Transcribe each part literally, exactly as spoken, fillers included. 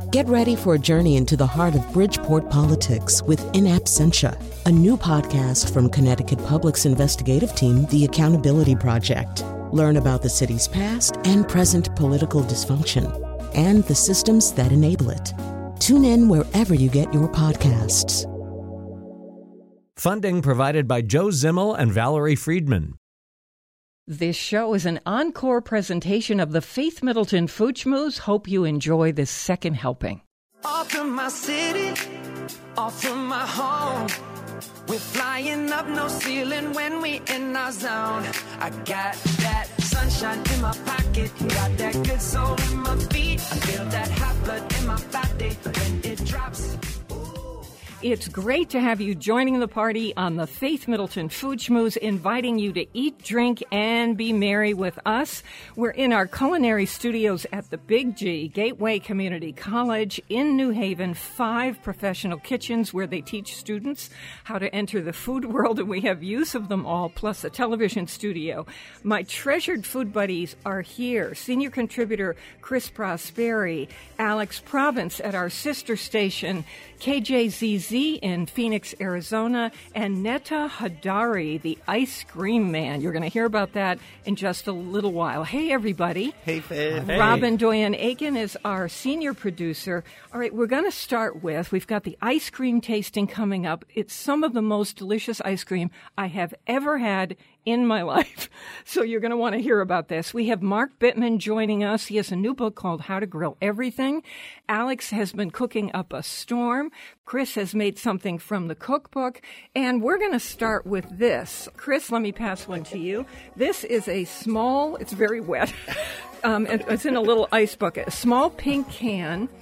Get ready for a journey into the heart of Bridgeport politics with In Absentia, a new podcast from Connecticut Public's investigative team, The Accountability Project. Learn about the city's past and present political dysfunction and the systems that enable it. Tune in wherever you get your podcasts. Funding provided by Joe Zimmel and Valerie Friedman. This show is an encore presentation of the Faith Middleton Food Schmooze. Hope you enjoy this second helping. Off from my city, off from my home. We're flying up, no ceiling when we in our zone. I got that sunshine in my pocket, got that good soul in my feet. I feel that hot blood in my body when it drops. It's great to have you joining the party on the Faith Middleton Food Schmooze, inviting you to eat, drink, and be merry with us. We're in our culinary studios at the Big G, Gateway Community College in New Haven, five professional kitchens where they teach students how to enter the food world, and we have use of them all, plus a television studio. My treasured food buddies are here. Senior contributor Chris Prosperi, Alex Province at our sister station, K J Z Z in Phoenix, Arizona, and Netta Hadari, the ice cream man. You're going to hear about that in just a little while. Hey, everybody. Hey, Faith. Hey. Robin Doyen Aiken is our senior producer. All right, we're going to start with, we've got the ice cream tasting coming up. It's some of the most delicious ice cream I have ever had in my life. So you're going to want to hear about this. We have Mark Bittman joining us. He has a new book called How to Grill Everything. Alex has been cooking up a storm. Chris has made something from the cookbook. And we're going to start with this. Chris, let me pass one to you. This is a small, it's very wet. um, and it's in a little ice bucket, a small pink can.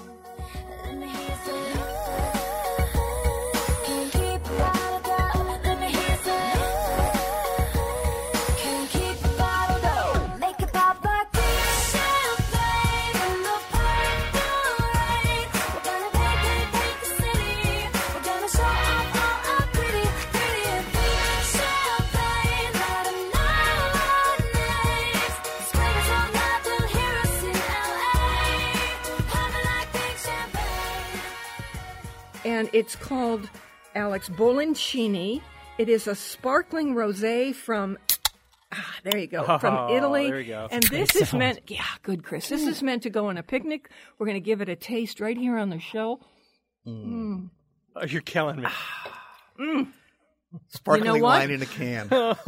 And it's called, Alex, Boloncini. It is a sparkling rosé from, ah, there you go, oh, from Italy. There you go. And this is meant, yeah, good, Chris. This is meant to go on a picnic. We're going to give it a taste right here on the show. Mm. Mm. Oh, you're killing me. Mm. Sparkling you know what? wine in a can.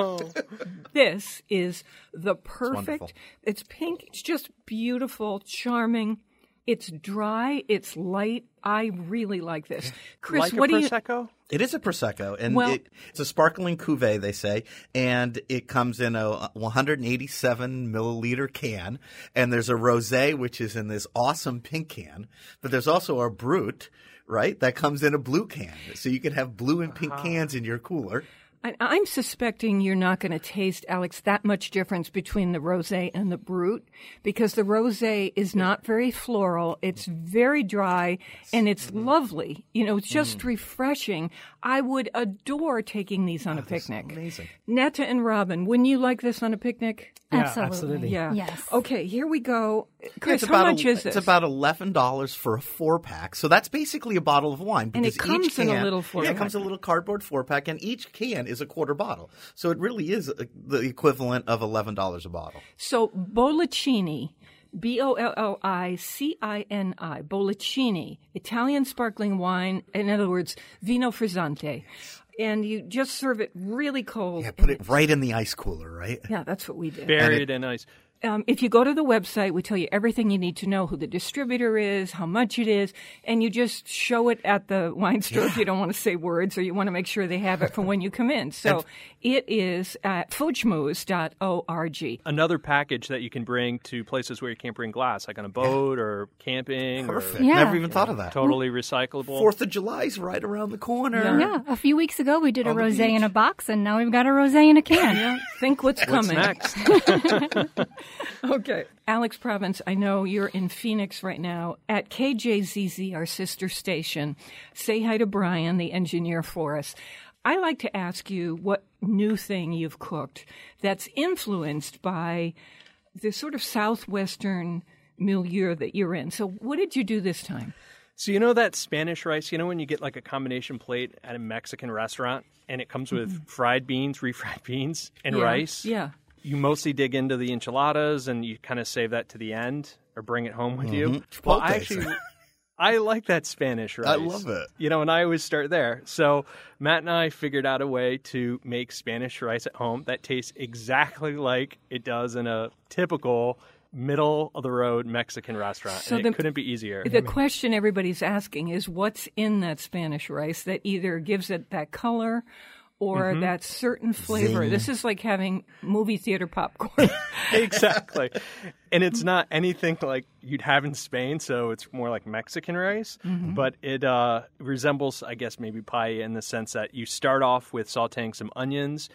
This is the perfect, it's, it's pink, it's just beautiful, charming. It's dry, it's light. I really like this. Chris, like what a do you... Prosecco? It is a Prosecco, and well, it, it's a sparkling cuvee, they say, and it comes in a one hundred eighty-seven milliliter can, and there's a rosé, which is in this awesome pink can, but there's also a Brut, right, that comes in a blue can. So you can have blue and pink uh-huh. cans in your cooler. I'm suspecting you're not going to taste, Alex, that much difference between the rosé and the Brut, because the rosé is not very floral. It's very dry, and it's mm-hmm. lovely. You know, it's just mm. refreshing. I would adore taking these on oh, a picnic. Amazing. Netta and Robin, wouldn't you like this on a picnic? Yeah, absolutely. absolutely. Yeah. Yes. Okay, here we go. Chris, yeah, how much a, is this? It's about eleven dollars for a four-pack. So that's basically a bottle of wine. And it comes each can, in a little four-pack. Yeah, it comes in a little cardboard four-pack, and each can is a quarter bottle. So it really is a, the equivalent of eleven dollars a bottle. So Boloncini, B O L L I C I N I, Boloncini, Italian sparkling wine, in other words, vino frizzante. And you just serve it really cold. Yeah, put it right in the ice cooler, right? Yeah, that's what we did. Buried in ice. Um, if you go to the website, we tell you everything you need to know, who the distributor is, how much it is, and you just show it at the wine store yeah. if you don't want to say words or you want to make sure they have it for when you come in. So it is at food schmooze dot org. Another package that you can bring to places where you can't bring glass, like on a boat yeah. or camping. Perfect. Or, yeah. Never even thought of that. Totally recyclable. Fourth of July's right around the corner. Yeah. yeah. A few weeks ago, we did a on rosé in a box, and now we've got a rosé in a can. Yeah. Think what's coming. What's next? Okay. Alex Province, I know you're in Phoenix right now at K J Z Z, our sister station. Say hi to Brian, the engineer for us. I like to ask you what new thing you've cooked that's influenced by the sort of Southwestern milieu that you're in. So what did you do this time? So you know that Spanish rice, you know when you get like a combination plate at a Mexican restaurant and it comes with mm-hmm. fried beans, refried beans, and yeah, rice? Yeah. You mostly dig into the enchiladas and you kind of save that to the end or bring it home with mm-hmm. you. Well, I actually... I like that Spanish rice. I love it. You know, and I always start there. So Matt and I figured out a way to make Spanish rice at home that tastes exactly like it does in a typical middle-of-the-road Mexican restaurant. So and the, it couldn't be easier. The question everybody's asking is what's in that Spanish rice that either gives it that color or mm-hmm. that certain flavor. Zing. This is like having movie theater popcorn. Exactly. And it's not anything like you'd have in Spain, so it's more like Mexican rice. Mm-hmm. But it uh, resembles, I guess, maybe paella in the sense that you start off with sauteing some onions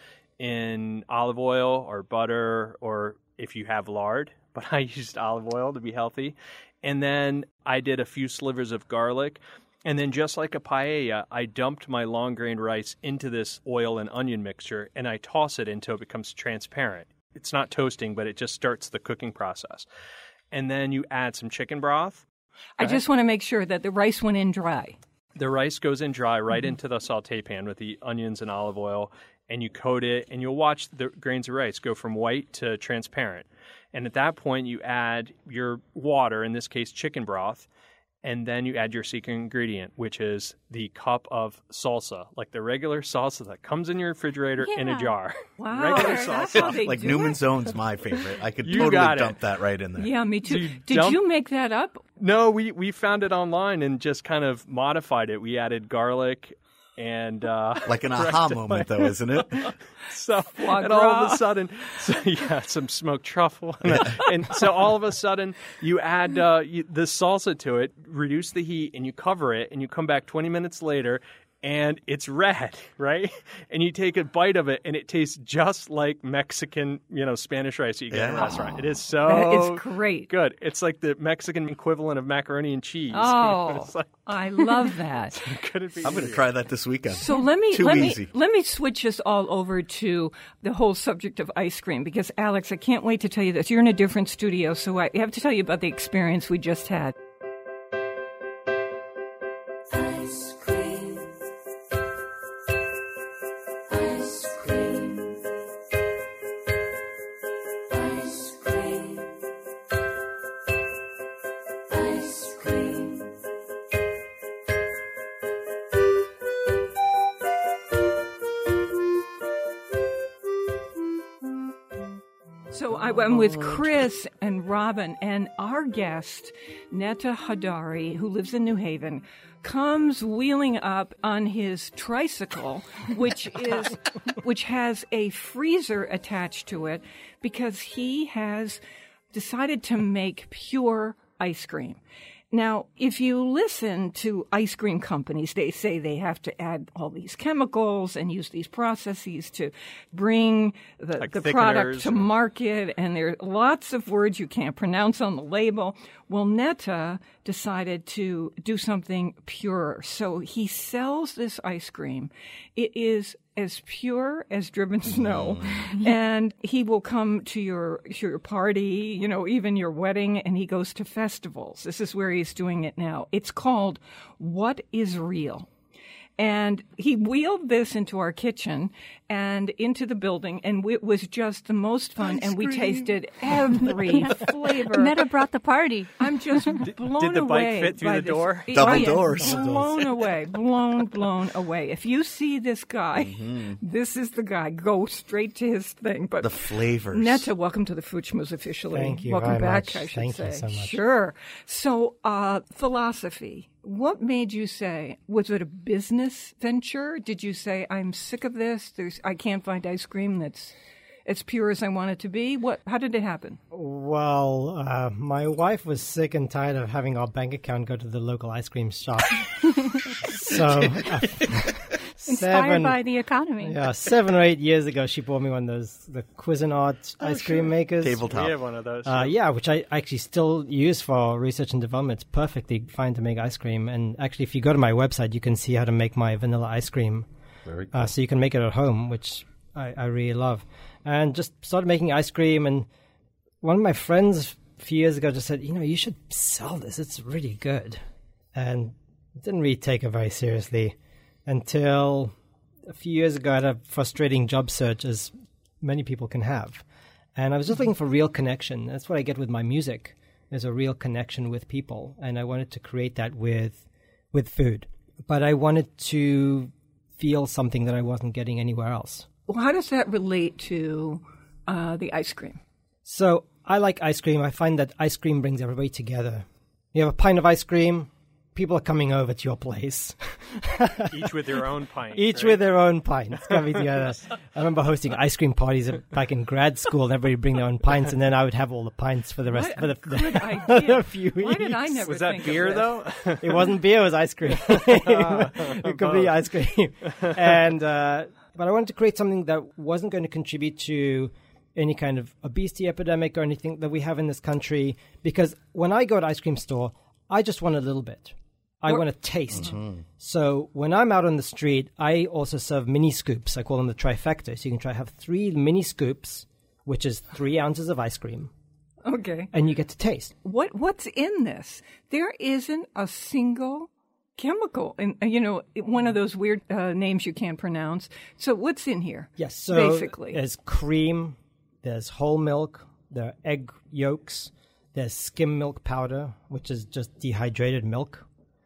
in olive oil or butter or if you have lard. But I used olive oil to be healthy. And then I did a few slivers of garlic. And then just like a paella, I dumped my long-grained rice into this oil and onion mixture, and I toss it until it becomes transparent. It's not toasting, but it just starts the cooking process. And then you add some chicken broth. I just want to make sure that the rice went in dry. The rice goes in dry right mm-hmm. into the sauté pan with the onions and olive oil, and you coat it, and you'll watch the grains of rice go from white to transparent. And at that point, you add your water, in this case chicken broth, and then you add your secret ingredient, which is the cup of salsa, like the regular salsa that comes in your refrigerator yeah. in a jar. Wow. Regular That's salsa. how they like do Newman's it? Own's my favorite. I could You totally got dump it. that right in there. Yeah, me too. So you Did dump- you make that up? No, we, we found it online and just kind of modified it. We added garlic and... Uh, like an aha moment, though, isn't it? So, and all of a sudden, so yeah, some smoked truffle. And so all of a sudden, you add uh, you, the salsa to it, reduce the heat, and you cover it, and you come back twenty minutes later, and it's red, right? And you take a bite of it, and it tastes just like Mexican, you know, Spanish rice that you get yeah. in a restaurant. It is so It's great. good. It's like the Mexican equivalent of macaroni and cheese. Oh, It's like, I love that. couldn't be I'm going to easier. try that this weekend. So let me Too let easy. me let me switch us all over to the whole subject of ice cream because Alex, I can't wait to tell you this. You're in a different studio, so I have to tell you about the experience we just had. Ice cream. Ice cream. Ice cream. Ice cream. So I went with Chris and Robin, and our guest, Netta Hadari, who lives in New Haven, comes wheeling up on his tricycle, which is which has a freezer attached to it, because he has decided to make pure ice cream. Now, if you listen to ice cream companies, they say they have to add all these chemicals and use these processes to bring the, Like the product thickeners to or- market, and there are lots of words you can't pronounce on the label. Well, Netta decided to do something pure. So he sells this ice cream. It is as pure as driven snow. And he will come to your, to your party, you know, even your wedding, and he goes to festivals. This is where he's doing it now. It's called What is Real? And he wheeled this into our kitchen and into the building, and it was just the most fun. Ice and we cream. tasted every flavor. Netta brought the party. I'm just blown did the bike away fit through by the this. door? Oh, Double yeah. doors. Blown away, blown, blown away. If you see this guy, Mm-hmm. this is the guy. Go straight to his thing. But The flavors. Netta, welcome to the Food Schmooze officially. Thank you Welcome very back, much. I should Thank say. you so much. Sure. So, uh, philosophy. What made you say, was it a business venture? Did you say, I'm sick of this. There's, I can't find ice cream that's as pure as I want it to be? What? How did it happen? Well, uh, my wife was sick and tired of having our bank account go to the local ice cream shop. so, uh, Inspired seven, by the economy. yeah, seven or eight years ago, she bought me one of those the Cuisinart ice cream makers. Tabletop. We have one of those. Uh, yeah, which I actually still use for research and development. It's perfectly fine to make ice cream. And actually, if you go to my website, you can see how to make my vanilla ice cream. Very cool. Uh, so you can make it at home, which I, I really love. And just started making ice cream. And one of my friends a few years ago just said, you know, you should sell this. It's really good. And didn't really take it very seriously until a few years ago I had a frustrating job search, as many people can have. And I was just looking for real connection. That's what I get with my music. There's a real connection with people. And I wanted to create that with with food. But I wanted to feel something that I wasn't getting anywhere else. Well, how does that relate to uh, the ice cream? So I like ice cream. I find that ice cream brings everybody together. You have a pint of ice cream, people are coming over to your place. Each with their own pint. Each right? with their own pints coming together. I remember hosting ice cream parties back in grad school, and everybody would bring their own pints, and then I would have all the pints for the rest What for the, a good the, idea. the few Why did I weeks. never Was that think beer, of this? though? It wasn't beer, it was ice cream. It could be ice cream. And uh, but I wanted to create something that wasn't going to contribute to any kind of obesity epidemic or anything that we have in this country. Because when I go to ice cream store, I just want a little bit. I want to taste. Mm-hmm. So when I'm out on the street, I also serve mini scoops. I call them the trifecta. So you can try have three mini scoops, which is three ounces of ice cream. Okay. And you get to taste. What What's in this? There isn't a single chemical, in, you know, one of those weird uh, names you can't pronounce. So what's in here? Yes. So basically, there's cream, there's whole milk, there are egg yolks, there's skim milk powder, which is just dehydrated milk,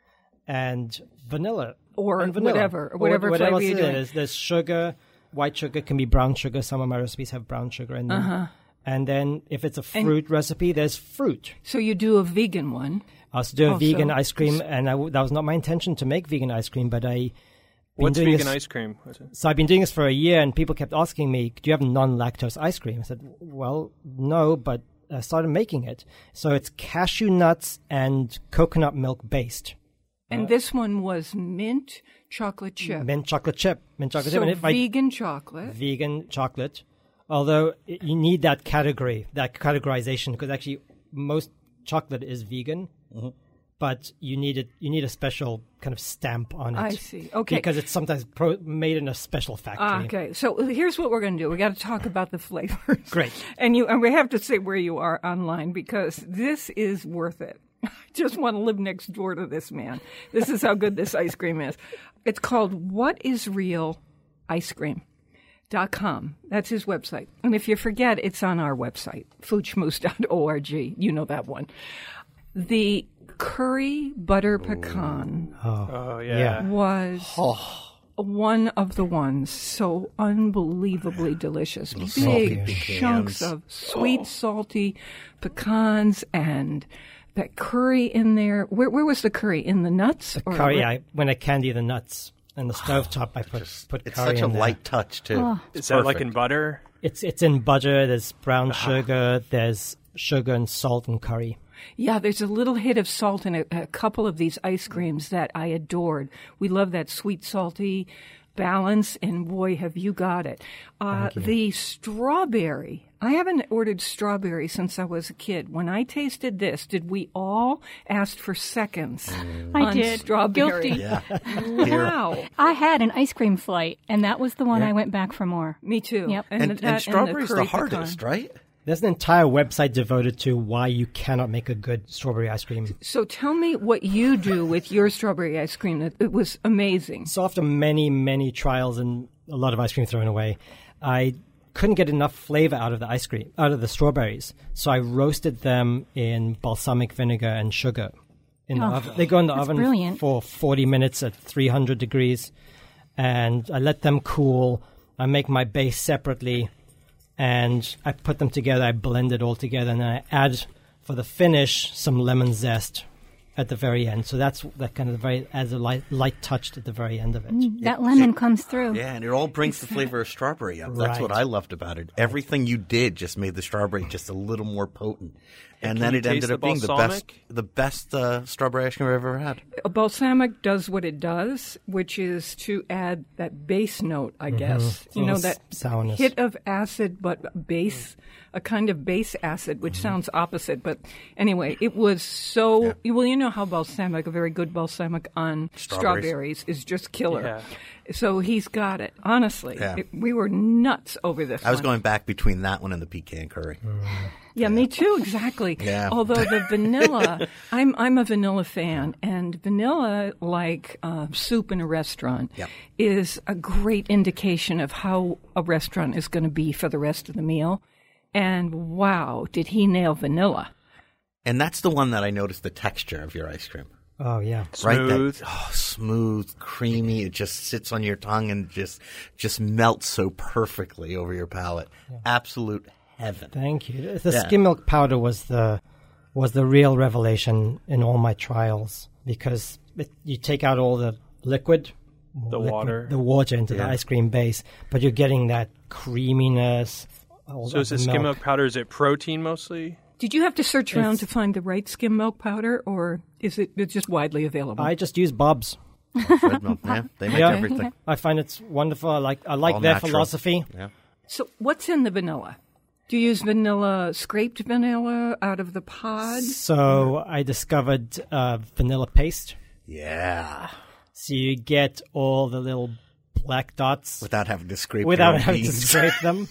and vanilla. Or and vanilla. whatever, Or whatever whatever flavor else you're it doing. is. There's sugar. White sugar can be brown sugar. Some of my recipes have brown sugar in them. Uh-huh. And then if it's a fruit recipe, there's fruit. So you do a vegan one. I also do a Also- vegan ice cream, and I w- that was not my intention to make vegan ice cream, but I... been What's doing vegan this- ice cream? What's it? So I've been doing this for a year, and people kept asking me, do you have non-lactose ice cream? I said, well, no, but I started making it. So it's cashew nuts and coconut milk based. And this one was mint chocolate chip. Mint chocolate chip. Mint chocolate so chip. And if I- vegan chocolate. vegan chocolate. Although i- you need that category, that categorization, because actually most chocolate is vegan, but you need it. You need a special kind of stamp on it. I see. Okay. Because it's sometimes pro- made in a special factory. Ah, okay, so here's what we're going to do. We got to talk about the flavors. Great. And you, and we have to say where you are online because this is worth it. I just want to live next door to this man. This is how good this ice cream is. It's called What Is Real Ice Cream. Dot com. That's his website. And if you forget, it's on our website, food schmooze dot org. You know that one. The curry butter pecan Oh, yeah. Yeah. was one of the ones so unbelievably delicious. salty Big pecans. chunks of sweet, salty pecans and that curry in there. Where, where was the curry? In the nuts? The Or curry, where- I, when I candy the nuts and the stovetop, I put, put It's curry such a in there. light touch, too. Is that like in butter? It's, it's in butter, there's brown sugar, there's sugar and salt and curry. Yeah, there's a little hit of salt in a, a couple of these ice creams that I adored. We love that sweet, salty balance, and boy, have you got it. Uh, the strawberry. I haven't ordered strawberry since I was a kid. When I tasted this, did we all ask for seconds I on did. strawberry? Guilty. Yeah. Wow. I had an ice cream flight, and that was the one I went back for more. Me too. Yep. And, that- and strawberry's the, curry hardest, pecan. right? There's an entire website devoted to why you cannot make a good strawberry ice cream. So tell me what you do with your strawberry ice cream. It, it was amazing. So after many, many trials and a lot of ice cream thrown away, I couldn't get enough flavor out of the ice cream, out of the strawberries. So I roasted them in balsamic vinegar and sugar. In the Oh, oven. They go in the that's oven brilliant. for forty minutes at three hundred degrees. And I let them cool. I make my base separately. And I put them together. I blend it all together. And then I add, for the finish, some lemon zest at the very end. So that's that kind of the very, adds a light, light touch at the very end of it. That lemon comes through. Yeah, and it all brings the flavor of strawberry up. That's what Right. I loved about it. Everything you did just made the strawberry just a little more potent. And can then you it ended taste up the being the best balsamic? the best uh, strawberry ice cream I've ever had. A balsamic does what it does, which is to add that base note, I guess. You know, Little that s- sourness. hit of acid, but base, a kind of base acid, which sounds opposite. But anyway, it was so, well, you know how balsamic, a very good balsamic on Strawberries. strawberries, is just killer. Yeah. So he's got it. Honestly, Yeah. it, we were nuts over this I was one. going back between that one and the pecan curry. Yeah, me too, exactly. Yeah. Although the vanilla, I'm I'm a vanilla fan, and vanilla, like uh, soup in a restaurant, Yep. is a great indication of how a restaurant is going to be for the rest of the meal. And wow, did he nail vanilla? And that's the one that I noticed the texture of your ice cream. Oh, yeah. Right? Smooth. That, oh, smooth, creamy. It just sits on your tongue and just just melts so perfectly over your palate. Absolute heaven. Thank you. The Yeah. skim milk powder was the was the real revelation in all my trials because it, you take out all the liquid, The liquid- water. the water into Yeah. the ice cream base, but you're getting that creaminess. all So of is the the skim milk powder, is it protein mostly? Did you have to search around It's- to find the right skim milk powder, or is it it's just widely available? I just use Bob's. Red milk, yeah, they make Yeah. everything. I find it's wonderful. I like I like All their natural. philosophy. Yeah. So what's in the vanilla? Do you use vanilla, scraped vanilla out of the pod? So I discovered uh, vanilla paste. Yeah. So you get all the little black dots Without having to scrape without your own having to beans. scrape them.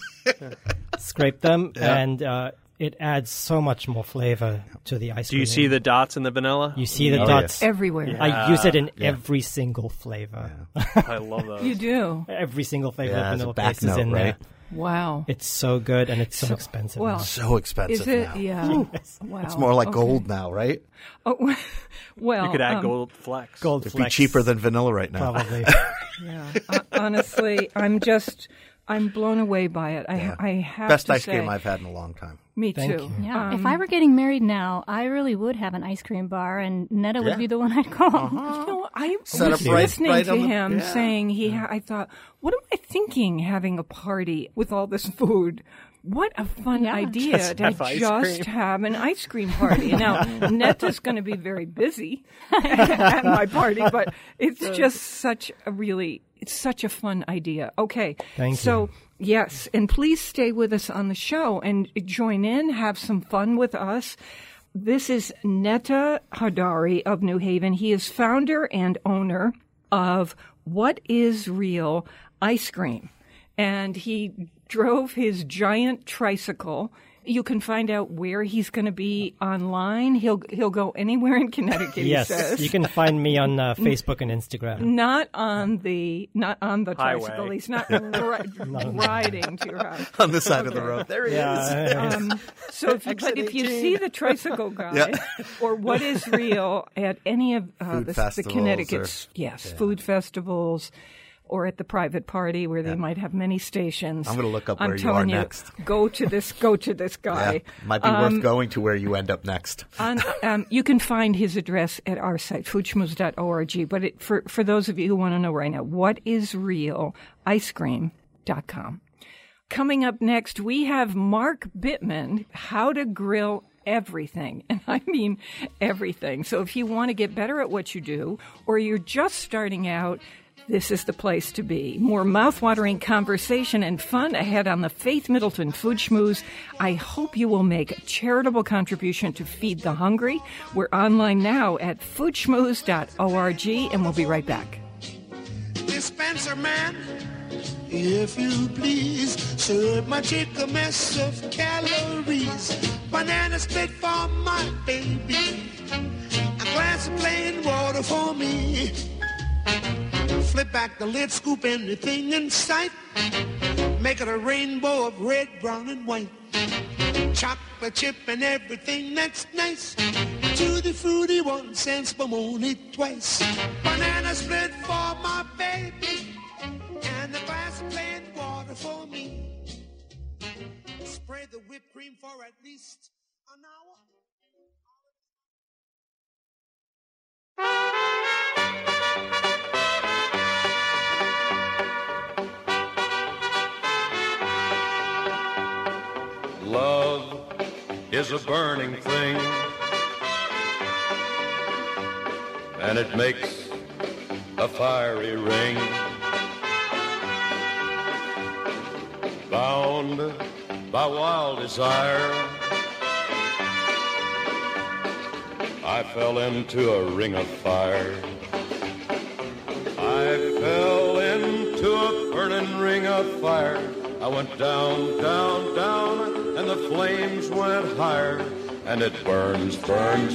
scrape them, Yeah. and uh, it adds so much more flavor to the ice Do cream. you see the dots in the vanilla? You see the Oh, dots. Everywhere. I use it in Yeah. every single flavor. I love those. You do. Every single flavor Yeah, of as a vanilla back paste is note, in right? there. Wow. It's so good, and it's so, expensive. well, now. So expensive Is it? now. Yeah. Wow. It's more like Okay. gold now, right? Oh, well, You could add um, gold flecks. Gold It'd be Flex, cheaper than vanilla right now. probably. Yeah. Uh, honestly, I'm just, I'm blown away by it. I, Yeah. I have Best to ice say, cream I've had in a long time. Me Thank too. you. Yeah, Um, if I were getting married now, I really would have an ice cream bar, and Netta Yeah. would be the one I'd call. You know, I Set was up right- listening right to on the- him yeah. saying he. Ha- I thought, what am I thinking? Having a party with all this food. What a fun Yeah. idea Just to have ice just cream. have an ice cream party. Now, Netta's going to be very busy at my party, but it's just such a really, it's such a fun idea. Okay. Thank so, you. yes, and please stay with us on the show and join in, have some fun with us. This is Netta Hadari of New Haven. He is founder and owner of What Is Real Ice Cream. And he drove his giant tricycle. You can find out where he's going to be online. He'll he'll go anywhere in Connecticut. Yes, he says. you can find me on uh, Facebook and Instagram. Not on the not on the Highway. tricycle. He's not ri- riding to your house. On the side of the road. There he is. Yeah, Um, so, if you, but if you see the tricycle guy Yeah. or What Is Real at any of uh, Food the, the festivals Connecticut's yes food festivals, or at the private party where they might have many stations, I'm gonna look up I'm where you telling are next. Go to this. Go to this Yeah. guy. Might be worth going to where you end up next. On, um, you can find his address at our site, food schmooze dot org. But it, for, for those of you who want to know right now, what is real ice cream dot com. Coming up next, we have Mark Bittman, How to Grill Everything. And I mean everything. So if you want to get better at what you do, or you're just starting out, this is the place to be. More mouthwatering conversation and fun ahead on the Faith Middleton Food Schmooze. I hope you will make a charitable contribution to Feed the Hungry. We're online now at food schmooze dot org, and we'll be right back. Dispenser man, if you please, serve my chick a mess of calories. Banana split for my baby, a glass of plain water for me. Flip back the lid, scoop anything in sight. Make it a rainbow of red, brown, and white. Chocolate chip and everything that's nice. Tutti fruity, one cent, but only twice. Banana split for my baby, and a glass of plain water for me. Spread the whipped cream for at least an hour. Love is a burning thing, and it makes a fiery ring. Bound by wild desire, I fell into a ring of fire. I fell in of fire. I went down, down, down, and the flames went higher. And it burns, burns,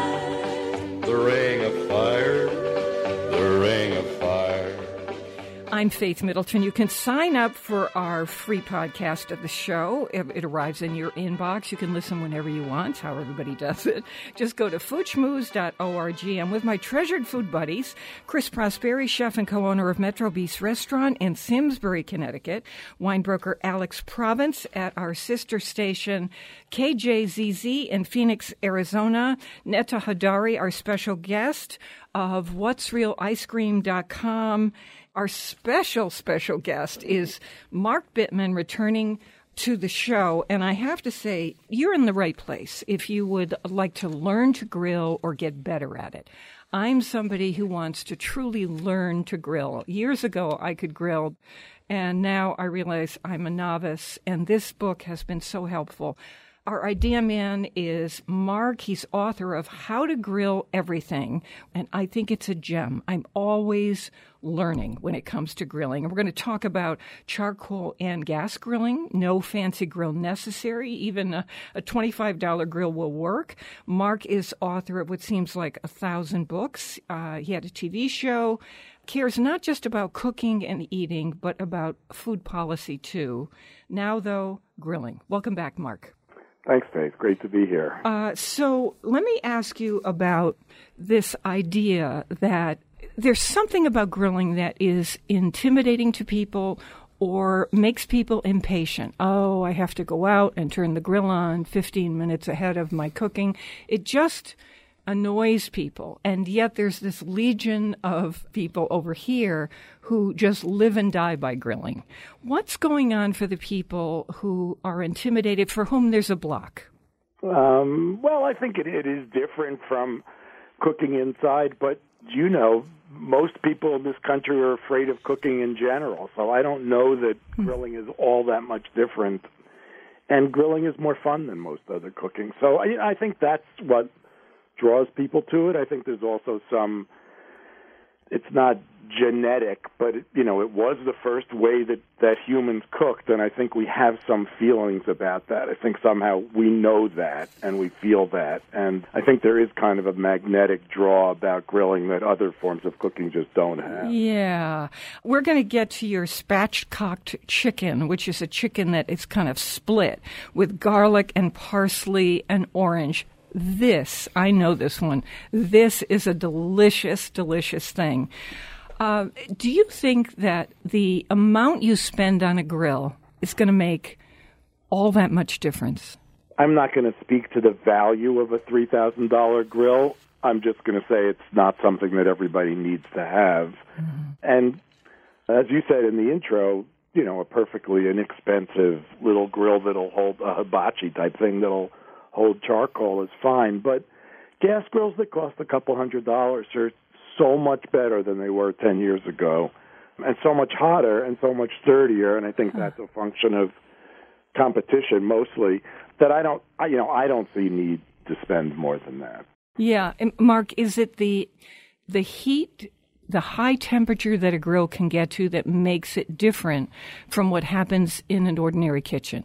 burns, the ring of fire, the ring of fire. I'm Faith Middleton. You can sign up for our free podcast of the show. It, it arrives in your inbox. You can listen whenever you want, how everybody does it. Just go to food schmooze dot org. I'm with my treasured food buddies, Chris Prosperi, chef and co-owner of Metro Beast Restaurant in Simsbury, Connecticut, wine broker Alex Province at our sister station K J Z Z in Phoenix, Arizona, Netta Hadari, our special guest of what's real ice cream dot com. Our special, special guest is Mark Bittman, returning to the show. And I have to say, you're in the right place if you would like to learn to grill or get better at it. I'm somebody who wants to truly learn to grill. Years ago, I could grill, and now I realize I'm a novice, and this book has been so helpful. Our idea man is Mark. He's author of How to Grill Everything, and I think it's a gem. I'm always learning when it comes to grilling. And we're going to talk about charcoal and gas grilling. No fancy grill necessary. Even a, a twenty-five dollars grill will work. Mark is author of what seems like a thousand books. Uh, he had a T V show. Cares not just about cooking and eating, but about food policy, too. Now, though, grilling. Welcome back, Mark. Thanks, Faith. Great to be here. Uh, so let me ask you about this idea that there's something about grilling that is intimidating to people or makes people impatient. Oh, I have to go out and turn the grill on fifteen minutes ahead of my cooking. It just annoys people. And yet there's this legion of people over here who just live and die by grilling. What's going on for the people who are intimidated, for whom there's a block? Um, well, I think it, it is different from cooking inside, but you know, most people in this country are afraid of cooking in general, so I don't know that mm. grilling is all that much different. And grilling is more fun than most other cooking. So I, I think that's what draws people to it. I think there's also some, it's not genetic, but, it, you know, it was the first way that, that humans cooked, and I think we have some feelings about that. I think somehow we know that, and we feel that, and I think there is kind of a magnetic draw about grilling that other forms of cooking just don't have. Yeah. We're going to get to your spatchcocked chicken, which is a chicken that is kind of split with garlic and parsley and orange. This, I know this one, this is a delicious, delicious thing. Uh, do you think that the amount you spend on a grill is going to make all that much difference? I'm not going to speak to the value of a three thousand dollars grill. I'm just going to say it's not something that everybody needs to have. Mm-hmm. And as you said in the intro, you know, a perfectly inexpensive little grill that'll hold a hibachi type thing that'll hold charcoal is fine. But gas grills that cost a couple hundred dollars are so much better than they were ten years ago, and so much hotter and so much sturdier, and I think that's a function of competition mostly, that I don't, I, you know, I don't see need to spend more than that. Yeah. And Mark, is it the the heat, the high temperature that a grill can get to that makes it different from what happens in an ordinary kitchen?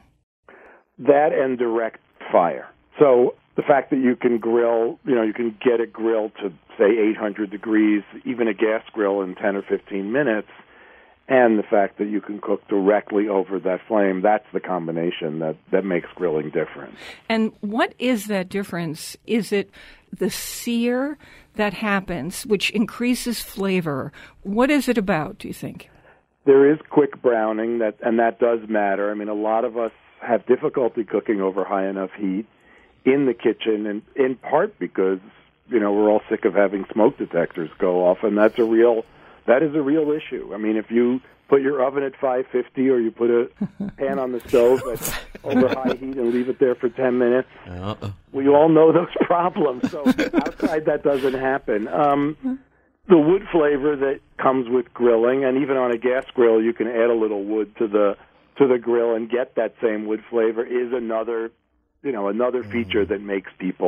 That and direct fire. So the fact that you can grill, you know, you can get a grill to, say, eight hundred degrees, even a gas grill in ten or fifteen minutes, and the fact that you can cook directly over that flame, that's the combination that, that makes grilling different. And what is that difference? Is it the sear that happens, which increases flavor? What is it about, do you think? There is quick browning, that, and that does matter. I mean, a lot of us have difficulty cooking over high enough heat in the kitchen, and in part because, you know, we're all sick of having smoke detectors go off, and that's a real, that is a real issue. I mean, if you put your oven at five fifty or you put a pan on the stove at over high heat and leave it there for ten minutes, uh-uh. we all know those problems. So outside that doesn't happen. Um, the wood flavor that comes with grilling, and even on a gas grill, you can add a little wood to the to the grill and get that same wood flavor, is another, you know, another feature that makes people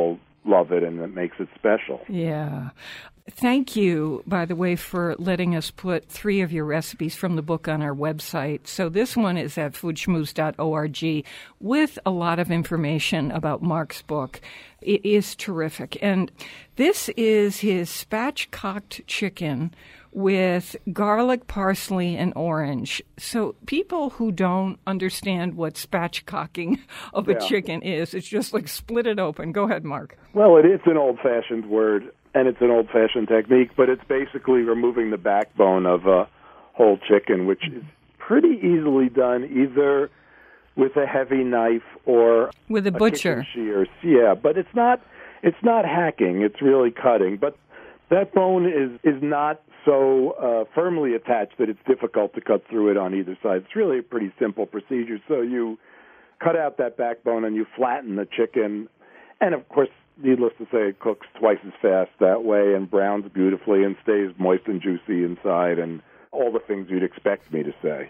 love it and that makes it special. Yeah. Thank you, by the way, for letting us put three of your recipes from the book on our website. So this one is at food schmooze dot org with a lot of information about Mark's book. It is terrific. And this is his spatchcocked chicken with garlic, parsley, and orange. So people who don't understand what spatchcocking of a Yeah. chicken is, it's just like split it open. Go ahead, Mark. Well, it is an old-fashioned word, and it's an old-fashioned technique, but it's basically removing the backbone of a whole chicken, which is pretty easily done either with a heavy knife or with a butcher. kitchen shears. Yeah, but it's not it's not hacking; it's really cutting. But that bone is is not so uh, firmly attached that it's difficult to cut through it on either side. It's really a pretty simple procedure. So you cut out that backbone and you flatten the chicken, and of course, needless to say, it cooks twice as fast that way and browns beautifully and stays moist and juicy inside and all the things you'd expect me to say.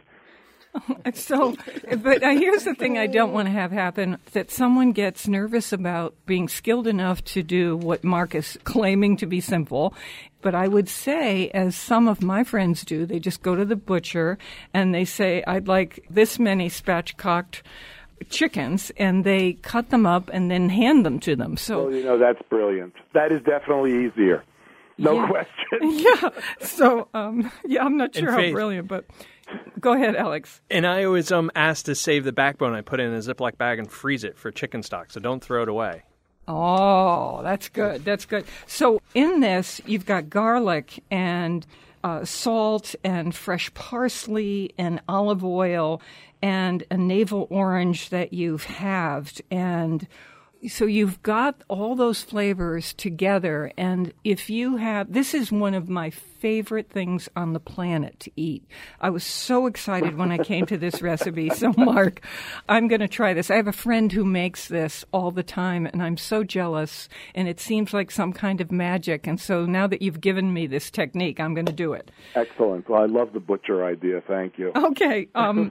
So, but uh, here's the thing I don't want to have happen, that someone gets nervous about being skilled enough to do what Mark is claiming to be simple. But I would say, as some of my friends do, they just go to the butcher and they say, I'd like this many spatchcocked chickens, and they cut them up and then hand them to them. So, well, you know, that's brilliant. That is definitely easier. No yeah. question. Yeah. So, um, yeah, I'm not sure how Faith, brilliant, but go ahead, Alex. And I always um ask to save the backbone. I put it in a Ziploc bag and freeze it for chicken stock, so don't throw it away. Oh, that's good. That's good. So in this, you've got garlic and uh, salt and fresh parsley and olive oil and a navel orange that you've halved. And so you've got all those flavors together. And if you have, this is one of my favorite things on the planet to eat. I was so excited when I came to this recipe. So, Mark, I'm going to try this. I have a friend who makes this all the time, and I'm so jealous. And it seems like some kind of magic. And so now that you've given me this technique, I'm going to do it. Excellent. Well, I love the butcher idea. Thank you. Okay. Um,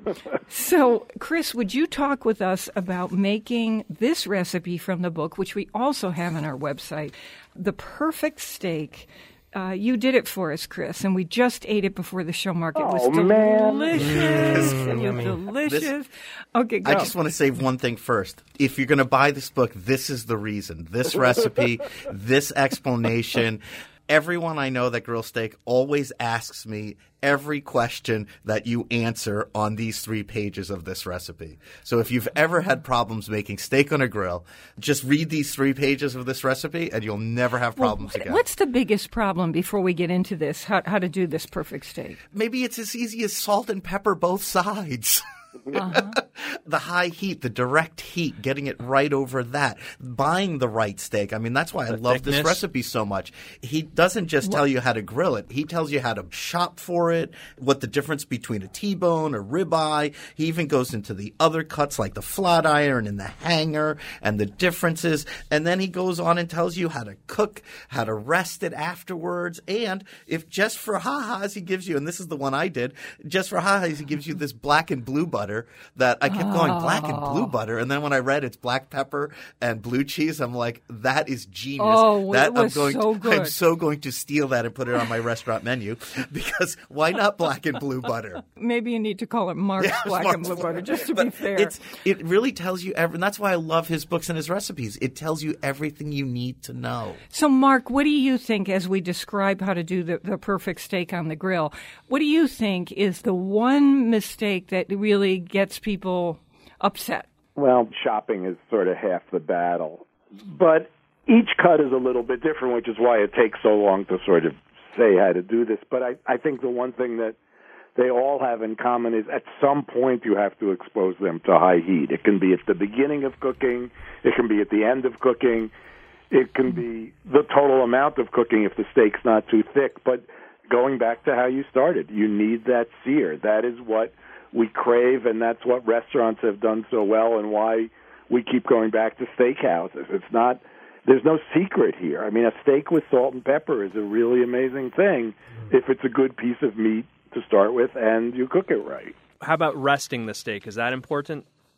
so, Chris, would you talk with us about making this recipe from the book, which we also have on our website, The Perfect Steak? Uh, you did it for us, Chris, and we just ate it before the show, Mark. It was oh, delicious. Man. It was delicious. This, okay, go. I just want to say one thing first. If you're going to buy this book, this is the reason. This recipe, this explanation. Everyone I know that grills steak always asks me every question that you answer on these three pages of this recipe. So if you've ever had problems making steak on a grill, just read these three pages of this recipe and you'll never have problems well, again. What's the biggest problem before we get into this, how, how to do this perfect steak? Maybe it's as easy as salt and pepper both sides. Uh-huh. The high heat, the direct heat, getting it right over that, buying the right steak. I mean, that's why I the love thickness. this recipe so much. He doesn't just tell you how to grill it. He tells you how to shop for it, what the difference between a T-bone or ribeye. He even goes into the other cuts like the flat iron and the hanger and the differences. And then he goes on and tells you how to cook, how to rest it afterwards. And if just for ha-has he gives you, and this is the one I did, just for ha-has he gives you this black and blue butter that I kept going, black and blue butter. And then when I read it's black pepper and blue cheese, I'm like, that is genius. Oh, that, it was I'm going, so good. I'm so going to steal that and put it on my restaurant menu because why not black and blue butter? Maybe you need to call it Mark's Yeah, Black Mark's and Blue Blue Butter, just to But be fair. It's, it really tells you every, and that's why I love his books and his recipes. It tells you everything you need to know. So, Mark, what do you think, as we describe how to do the, the perfect steak on the grill, what do you think is the one mistake that really gets people upset? Well, shopping is sort of half the battle. But each cut is a little bit different, which is why it takes so long to sort of say how to do this. But I, I think the one thing that they all have in common is at some point you have to expose them to high heat. It can be at the beginning of cooking. It can be at the end of cooking. It can be the total amount of cooking if the steak's not too thick. But going back to how you started, you need that sear. That is what we crave, and that's what restaurants have done so well and why we keep going back to steakhouses. It's not, there's no secret here. I mean, a steak with salt and pepper is a really amazing thing if it's a good piece of meat to start with and you cook it right. How about resting the steak? Is that important?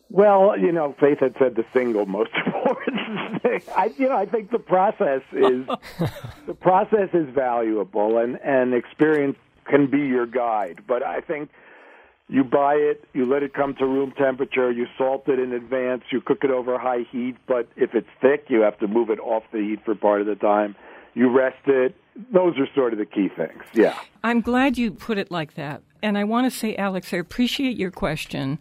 Well, you know, Faith had said the single most important thing. I, you know, I think the process is the process is valuable, and, and experience can be your guide. But I think you buy it, you let it come to room temperature, you salt it in advance, you cook it over high heat. But if it's thick, you have to move it off the heat for part of the time. You rest it. Those are sort of the key things. Yeah. I'm glad you put it like that. And I want to say, Alex, I appreciate your question.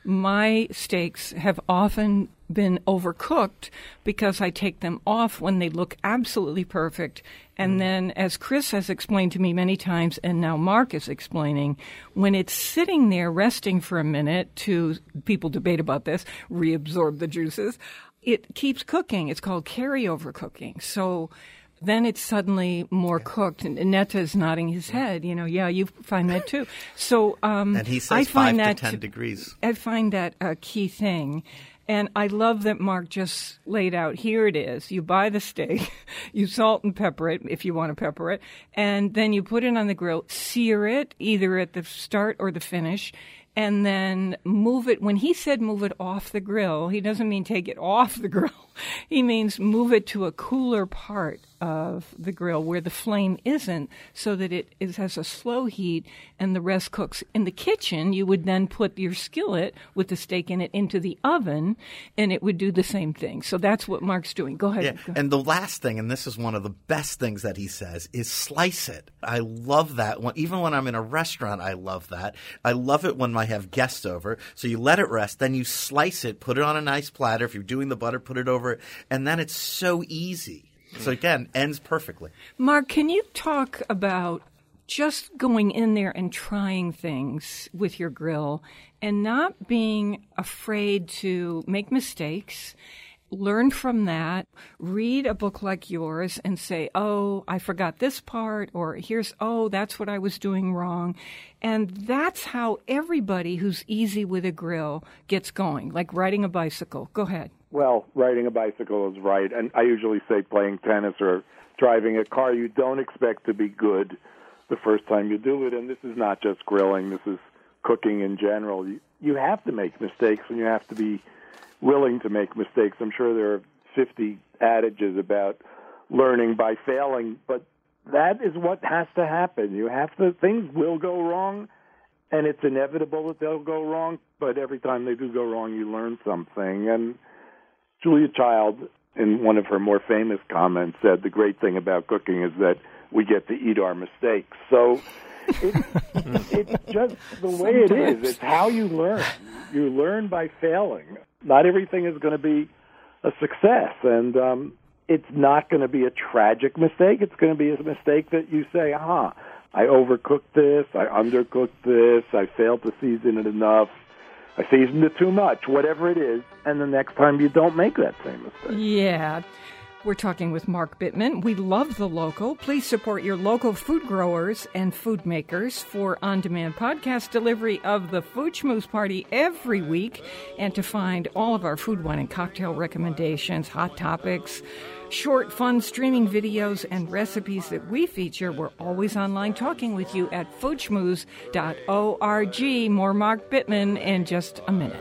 My steaks have often been overcooked because I take them off when they look absolutely perfect. And then, as Chris has explained to me many times, and now Mark is explaining, when it's sitting there resting for a minute to, people debate about this, reabsorb the juices, it keeps cooking. It's called carryover cooking. So then it's suddenly more cooked. And Netta is nodding his head. You know, yeah, you find that too. So um, and he says I find five that to ten degrees. I find that a key thing. And I love that Mark just laid out, here it is. You buy the steak, you salt and pepper it if you want to pepper it, and then you put it on the grill, sear it either at the start or the finish, and then move it. When he said move it off the grill, he doesn't mean take it off the grill. He means move it to a cooler part of the grill where the flame isn't, so that it, it has a slow heat and the rest cooks. In the kitchen, you would then put your skillet with the steak in it into the oven, and it would do the same thing. So that's what Mark's doing. Go ahead. Yeah. Go ahead. And the last thing, and this is one of the best things that he says, is slice it. I love that. Even when I'm in a restaurant, I love that. I love it when I have guests over. So you let it rest, then you slice it, put it on a nice platter. If you're doing the butter, put it over it, and then it's so easy. So again, ends perfectly. Mark, can you talk about just going in there and trying things with your grill and not being afraid to make mistakes, learn from that, read a book like yours and say, oh, I forgot this part, or here's, oh, that's what I was doing wrong. And that's how everybody who's easy with a grill gets going, like riding a bicycle. Go ahead. Well, riding a bicycle is right. And I usually say playing tennis or driving a car, you don't expect to be good the first time you do it. And this is not just grilling. This is cooking in general. You, you have to make mistakes, and you have to be willing to make mistakes. I'm sure there are fifty adages about learning by failing, but that is what has to happen. You have to, things will go wrong, and it's inevitable that they'll go wrong, but every time they do go wrong, you learn something. And Julia Child, in one of her more famous comments, said the great thing about cooking is that we get to eat our mistakes. So it's, it's just the way it is. It's how you learn. You learn by failing. Not everything is going to be a success, and um, it's not going to be a tragic mistake. It's going to be a mistake that you say, aha, I overcooked this, I undercooked this, I failed to season it enough, I seasoned it too much, whatever it is, and the next time you don't make that same mistake. Yeah. We're talking with Mark Bittman. We love the local. Please support your local food growers and food makers for on-demand podcast delivery of the Food Schmooze Party every week. And to find all of our food, wine, and cocktail recommendations, hot topics, short, fun streaming videos, and recipes that we feature, we're always online talking with you at food schmooze dot org. More Mark Bittman in just a minute.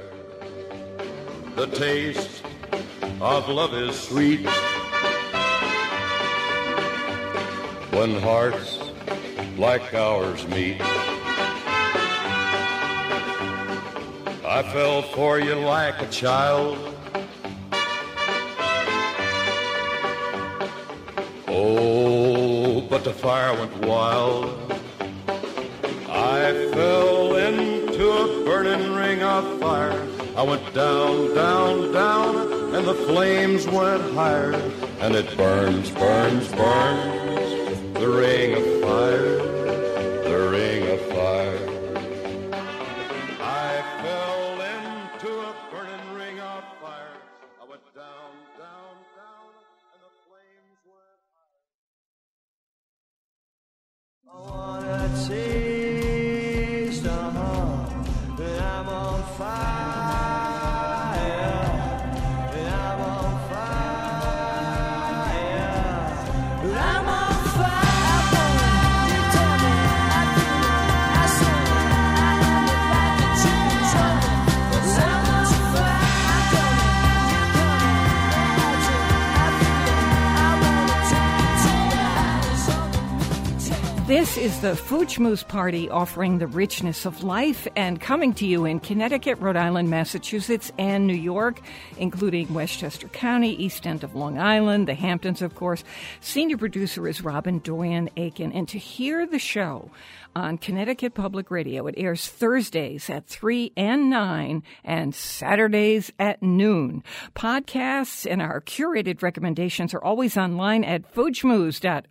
The taste of love is sweet when hearts like ours meet. I fell for you like a child. Oh, but the fire went wild. I fell into a burning ring of fire. I went down, down, down, and the flames went higher. And it burns, burns, burns, the ring of fire, the ring of fire. I fell into a burning ring of fire. I went down, down, down, and the flames went higher. I wanna taste, uh-huh, that I'm on fire. Fire. This is the Food Schmooze Party, offering the richness of life and coming to you in Connecticut, Rhode Island, Massachusetts, and New York, including Westchester County, East End of Long Island, the Hamptons, of course. Senior producer is Robin Doyen Aiken. And to hear the show on Connecticut Public Radio, it airs Thursdays at three and nine and Saturdays at noon. Podcasts and our curated recommendations are always online at food schmooze dot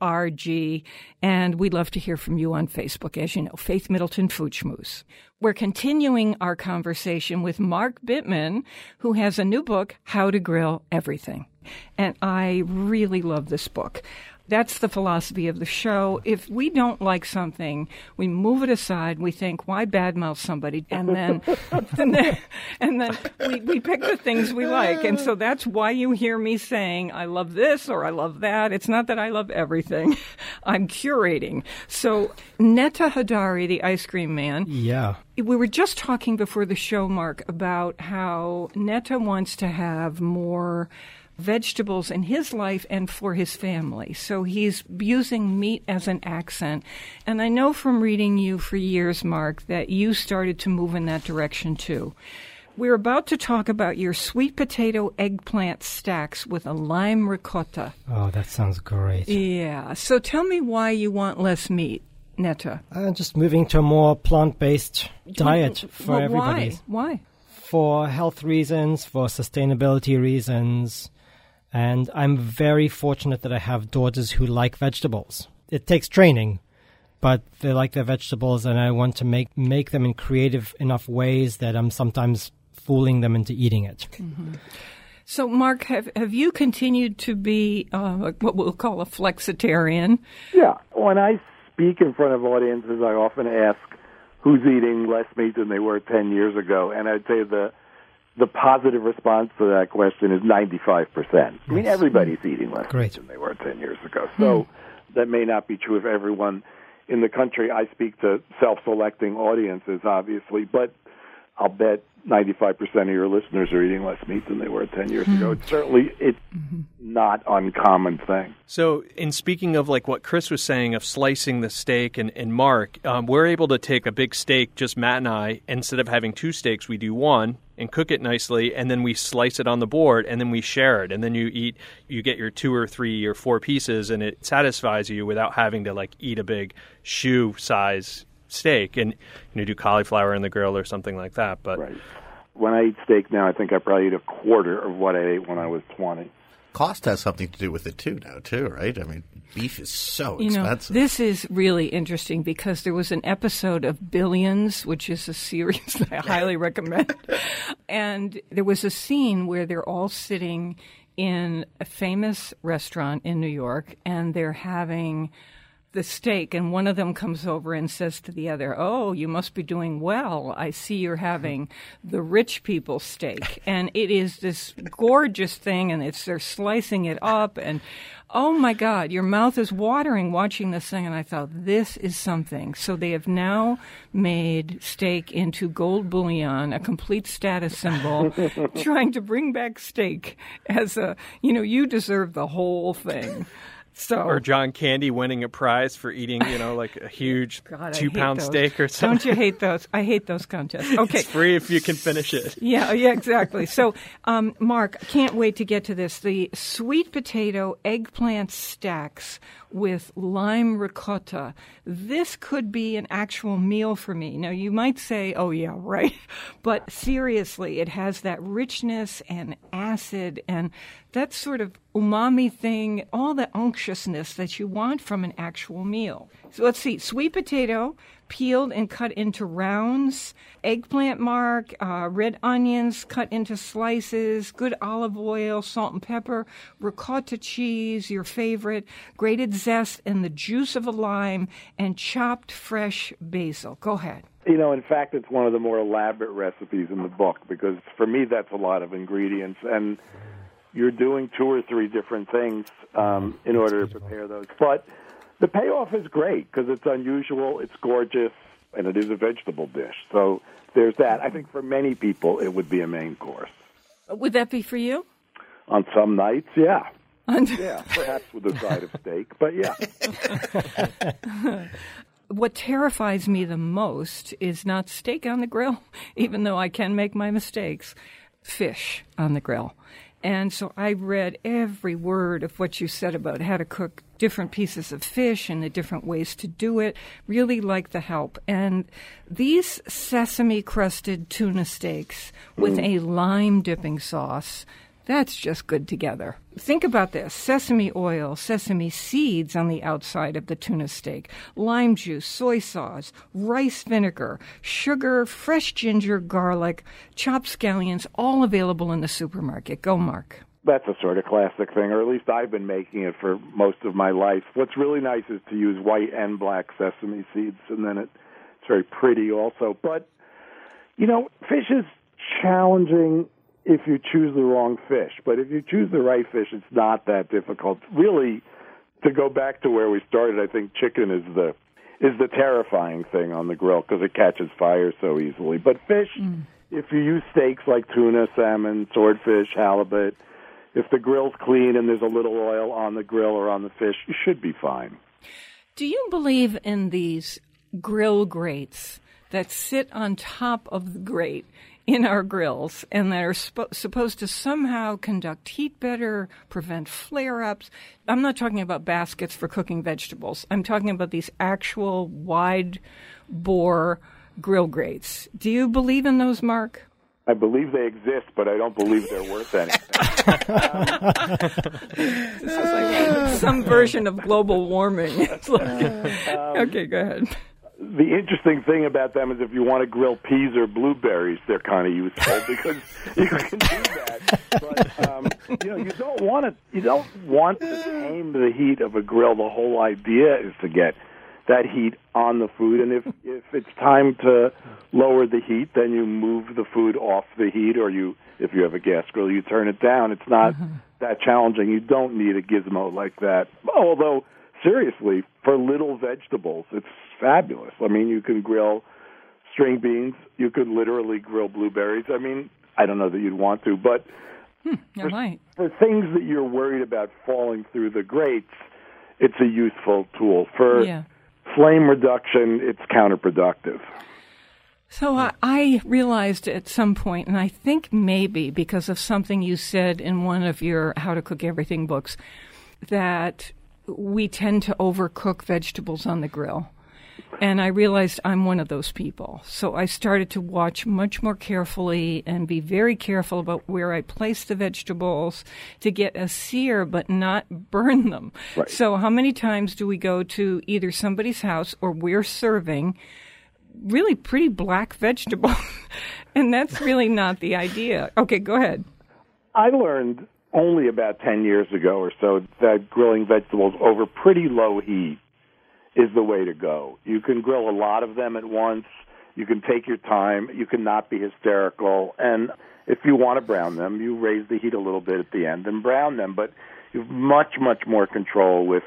org. And we'd love to hear from you on Facebook, as you know, Faith Middleton Food Schmooze. We're continuing our conversation with Mark Bittman, who has a new book, How to Grill Everything. And I really love this book. That's the philosophy of the show. If we don't like something, we move it aside. We think, why badmouth somebody? And then, and then, and then we, we pick the things we like. And so that's why you hear me saying, I love this or I love that. It's not that I love everything. I'm curating. So Netta Hadari, the ice cream man. Yeah. We were just talking before the show, Mark, about how Netta wants to have more vegetables in his life and for his family. So he's using meat as an accent. And I know from reading you for years, Mark, that you started to move in that direction too. We're about to talk about your sweet potato eggplant stacks with a lime ricotta. Oh, that sounds great. Yeah. So tell me why you want less meat, Netta. Uh, just moving to a more plant-based diet for well, everybody. Why? Why? For health reasons, for sustainability reasons. And I'm very fortunate that I have daughters who like vegetables. It takes training, but they like their vegetables, and I want to make make them in creative enough ways that I'm sometimes fooling them into eating it. Mm-hmm. So, Mark, have have you continued to be uh, what we'll call a flexitarian? Yeah. When I speak in front of audiences, I often ask who's eating less meat than they were ten years ago, and I'd say the The positive response to that question is ninety-five percent. I mean, everybody's eating less Great. than they were ten years ago. So hmm. that may not be true of everyone in the country. I speak to self-selecting audiences, obviously, but I'll bet ninety-five percent of your listeners are eating less meat than they were ten years ago. It's certainly it's mm-hmm. not uncommon thing. So in speaking of like what Chris was saying of slicing the steak and, and Mark, um, we're able to take a big steak, just Matt and I, instead of having two steaks, we do one and cook it nicely, and then we slice it on the board, and then we share it. And then you eat, you get your two or three or four pieces, and it satisfies you without having to like eat a big shoe size steak, and you know, do cauliflower in the grill or something like that. But right. When I eat steak now, I think I probably eat a quarter of what I ate when I was twenty. Cost has something to do with it too now, too, right? I mean, beef is so you expensive. Know, this is really interesting because there was an episode of Billions, which is a series that I highly recommend. And there was a scene where they're all sitting in a famous restaurant in New York, and they're having the steak, and one of them comes over and says to the other, "Oh, you must be doing well. I see you're having the rich people's steak." And it is this gorgeous thing, and it's they're slicing it up, and oh my God, your mouth is watering watching this thing. And I thought, this is something. So they have now made steak into gold bullion, a complete status symbol, trying to bring back steak as a, you know, you deserve the whole thing. So, or John Candy winning a prize for eating, you know, like a huge God, two-pound steak or something. Don't you hate those? I hate those contests. Okay, it's free if you can finish it. Yeah, yeah, exactly. So, um, Mark, can't wait to get to this. The sweet potato eggplant stacks with lime ricotta. This could be an actual meal for me. Now, you might say, oh, yeah, right. But seriously, it has that richness and acid and that sort of umami thing, all the unctuousness that you want from an actual meal. So let's see. Sweet potato, peeled and cut into rounds, eggplant mark, uh, red onions cut into slices, good olive oil, salt and pepper, ricotta cheese, your favorite, grated zest and the juice of a lime, and chopped fresh basil. Go ahead. You know, in fact, it's one of the more elaborate recipes in the book because for me that's a lot of ingredients, and you're doing two or three different things um, in order to prepare those. But the payoff is great because it's unusual, it's gorgeous, and it is a vegetable dish. So there's that. I think for many people it would be a main course. Would that be for you? On some nights, yeah. Yeah, perhaps with a side of steak, but yeah. What terrifies me the most is not steak on the grill, even though I can make my mistakes, fish on the grill. And so I read every word of what you said about how to cook different pieces of fish and the different ways to do it. Really like the help. And these sesame-crusted tuna steaks with mm. a lime dipping sauce, that's just good together. Think about this. Sesame oil, sesame seeds on the outside of the tuna steak, lime juice, soy sauce, rice vinegar, sugar, fresh ginger, garlic, chopped scallions, all available in the supermarket. Go, Mark. That's a sort of classic thing, or at least I've been making it for most of my life. What's really nice is to use white and black sesame seeds, and then it's very pretty also. But, you know, fish is challenging if you choose the wrong fish. But if you choose the right fish, it's not that difficult. Really, to go back to where we started, I think chicken is the is the terrifying thing on the grill because it catches fire so easily. But fish, mm. if you use steaks like tuna, salmon, swordfish, halibut, if the grill's clean and there's a little oil on the grill or on the fish, you should be fine. Do you believe in these grill grates that sit on top of the grate in our grills and that are sp- supposed to somehow conduct heat better, prevent flare-ups? I'm not talking about baskets for cooking vegetables. I'm talking about these actual wide-bore grill grates. Do you believe in those, Mark? I believe they exist, but I don't believe they're worth anything. This is like some version of global warming. It's like, um, okay, go ahead. The interesting thing about them is if you want to grill peas or blueberries, they're kind of useful because you can do that. But um, you know, you don't want to. You don't want to tame the heat of a grill. The whole idea is to get that heat on the food, and if if it's time to lower the heat, then you move the food off the heat, or you, if you have a gas grill, you turn it down. It's not mm-hmm. that challenging. You don't need a gizmo like that. Although, seriously, for little vegetables, it's fabulous. I mean, you can grill string beans. You could literally grill blueberries. I mean, I don't know that you'd want to, but hmm, for, right. for things that you're worried about falling through the grates, it's a useful tool. For yeah. flame reduction, it's counterproductive. So I, I realized at some point, and I think maybe because of something you said in one of your How to Cook Everything books, that we tend to overcook vegetables on the grill. And I realized I'm one of those people. So I started to watch much more carefully and be very careful about where I place the vegetables to get a sear but not burn them. Right. So how many times do we go to either somebody's house or we're serving really pretty black vegetables? And that's really not the idea. Okay, go ahead. I learned only about ten years ago or so that grilling vegetables over pretty low heat is the way to go. You can grill a lot of them at once. You can take your time. You can not be hysterical. And if you want to brown them, you raise the heat a little bit at the end and brown them. But you have much, much more control with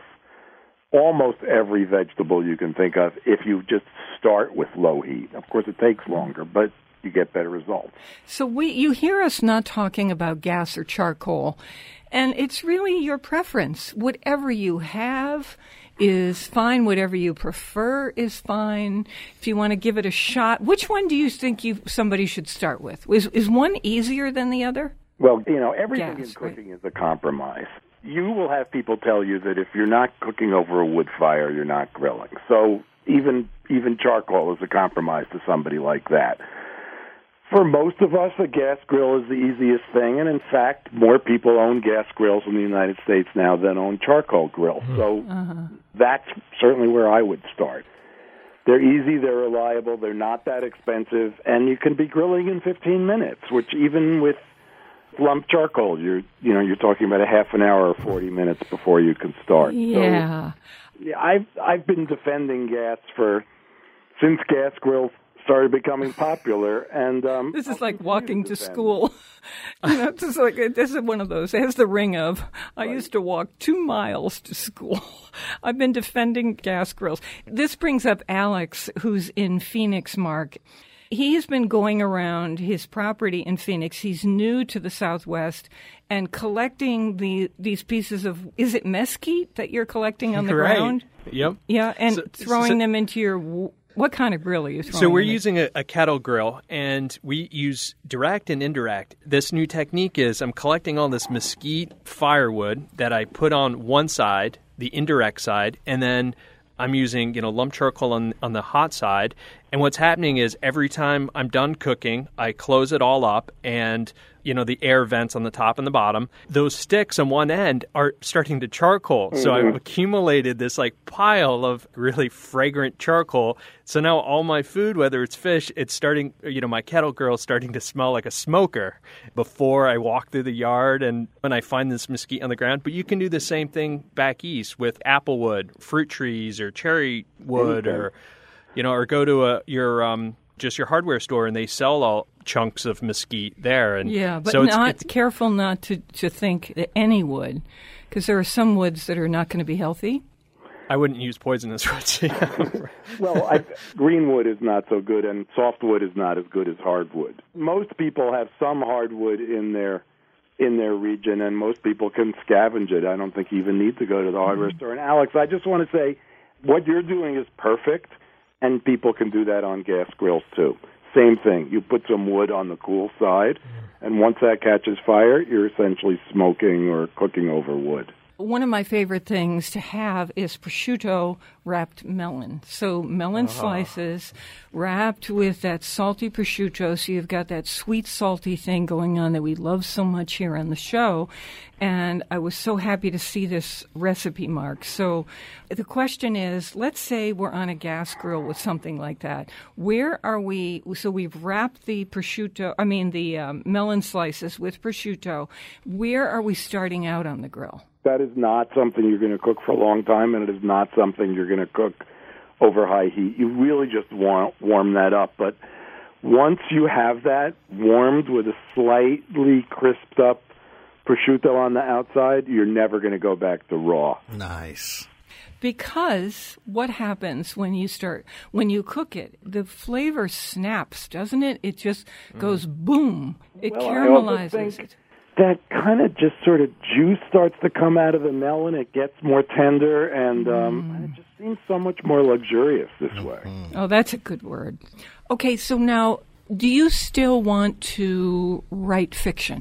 almost every vegetable you can think of if you just start with low heat. Of course, it takes longer, but you get better results. So we, you hear us not talking about gas or charcoal, and it's really your preference. Whatever you have is fine. Whatever you prefer is fine. If you want to give it a shot, which one do you think you somebody should start with? Is, is one easier than the other? Well, you know, everything Gas, in cooking right. is a compromise. You will have people tell you that if you're not cooking over a wood fire, you're not grilling. So even even charcoal is a compromise to somebody like that. For most of us, a gas grill is the easiest thing, and in fact, more people own gas grills in the United States now than own charcoal grills. So uh-huh. that's certainly where I would start. They're easy, they're reliable, they're not that expensive, and you can be grilling in fifteen minutes, which even with lump charcoal, you're you know you're talking about a half an hour or forty minutes before you can start. Yeah, so, yeah. I've I've been defending gas for since gas grills started becoming popular, and um, this is like walking to school. You know, this is like this is one of those. It has the ring of I right. used to walk two miles to school. I've been defending gas grills. This brings up Alex, who's in Phoenix, Mark. He has been going around his property in Phoenix. He's new to the Southwest and collecting the these pieces of, is it mesquite that you're collecting on the right. ground? Yep. Yeah, and so, throwing so, them into your, what kind of grill are you throwing So we're them in? using a, a kettle grill, and we use direct and indirect. This new technique is I'm collecting all this mesquite firewood that I put on one side, the indirect side, and then I'm using, you know, lump charcoal on on the hot side. And what's happening is every time I'm done cooking, I close it all up and, you know, the air vents on the top and the bottom. Those sticks on one end are starting to charcoal. Mm-hmm. So I've accumulated this like pile of really fragrant charcoal. So now all my food, whether it's fish, it's starting, you know, my kettle grill is starting to smell like a smoker before I walk through the yard and when I find this mesquite on the ground. But you can do the same thing back east with apple wood, fruit trees, or cherry wood, mm-hmm. or, you know, or go to a your um just your hardware store and they sell all chunks of mesquite there. And yeah, but so it's, not it's, careful not to, to think that any wood, because there are some woods that are not going to be healthy. I wouldn't use poisonous woods. Well, I, green wood is not so good, and softwood is not as good as hardwood. Most people have some hardwood in their in their region, and most people can scavenge it. I don't think you even need to go to the hardware mm-hmm. store. And Alex, I just want to say, what you're doing is perfect. And people can do that on gas grills, too. Same thing. You put some wood on the cool side, and once that catches fire, you're essentially smoking or cooking over wood. One of my favorite things to have is prosciutto wrapped melon. So melon uh-huh. slices wrapped with that salty prosciutto. So you've got that sweet, salty thing going on that we love so much here on the show. And I was so happy to see this recipe, Mark. So the question is, let's say we're on a gas grill with something like that. Where are we? So we've wrapped the prosciutto, I mean the um, melon slices with prosciutto. Where are we starting out on the grill? That is not something you're going to cook for a long time, and it is not something you're going to cook over high heat. You really just want warm that up. But once you have that warmed with a slightly crisped up prosciutto on the outside, you're never going to go back to raw. Nice. Because what happens when you start, when you cook it, the flavor snaps, doesn't it? It just goes boom. It well, caramelizes. I also think that kind of just sort of juice starts to come out of the melon. It gets more tender, and um, mm. it just seems so much more luxurious this way. Oh, that's a good word. Okay, so now, do you still want to write fiction?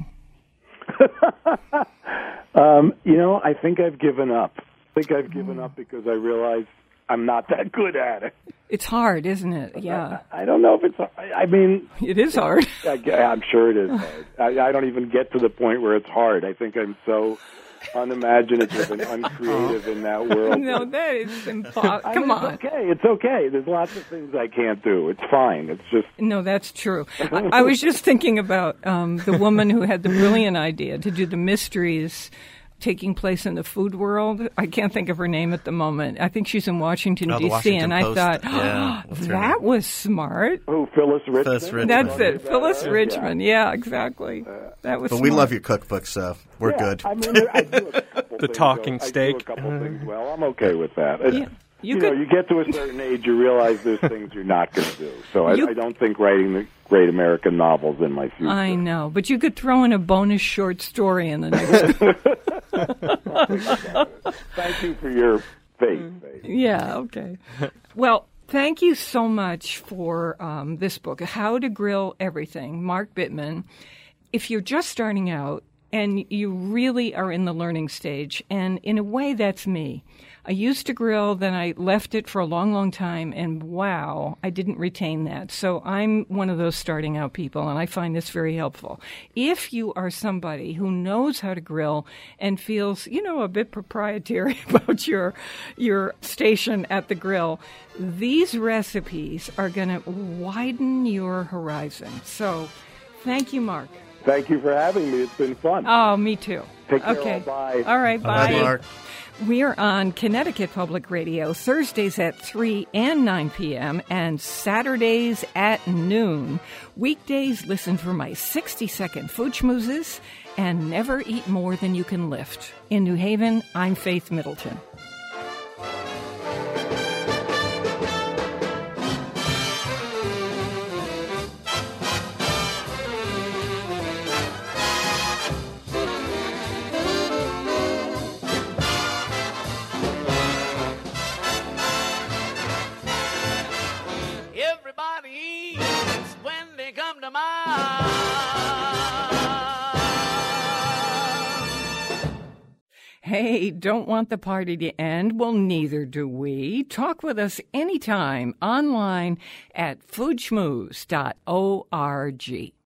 um, you know, I think I've given up. I think I've given up because I realize I'm not that good at it. It's hard, isn't it? Yeah. I, I don't know if it's hard. I mean... It is hard. I, I'm sure it is hard. I, I don't even get to the point where it's hard. I think I'm so unimaginative and uncreative in that world. No, that is impossible. Come I mean, on. It's okay. It's okay. There's lots of things I can't do. It's fine. It's just... No, that's true. I, I was just thinking about um, the woman who had the brilliant idea to do the mysteries taking place in the food world. I can't think of her name at the moment. I think she's in Washington, oh, D C, Washington and Post. I thought, oh, yeah, that was smart. Oh, Phyllis Richmond? Phyllis Richmond. That's it, Phyllis uh, Richmond. Yeah, exactly. That was But smart. we love your cookbook, so we're yeah, good. I mean, I do a couple the things, talking so steak. I do a couple things well. I'm okay with that. It's, yeah. You, you could, know, you get to a certain age, you realize there's things you're not going to do. So I, you, I don't think writing the great American novels in my future. I know, but you could throw in a bonus short story in the next. Thank you for your faith. faith. Yeah, okay. Well, thank you so much for um, this book, How to Grill Everything, Mark Bittman. If you're just starting out and you really are in the learning stage, and in a way that's me. I used to grill, then I left it for a long, long time, and wow, I didn't retain that. So I'm one of those starting out people, and I find this very helpful. If you are somebody who knows how to grill and feels, you know, a bit proprietary about your your station at the grill, these recipes are going to widen your horizon. So thank you, Mark. Thank you for having me. It's been fun. Oh, me too. Take care. Okay. All. Bye. All right. Bye. Bye, Mark. We're on Connecticut Public Radio Thursdays at three and nine p.m. and Saturdays at noon. Weekdays, listen for my sixty-second food schmoozes and never eat more than you can lift. In New Haven, I'm Faith Middleton. Hey, don't want the party to end? Well, neither do we. Talk with us anytime online at food schmooze dot org.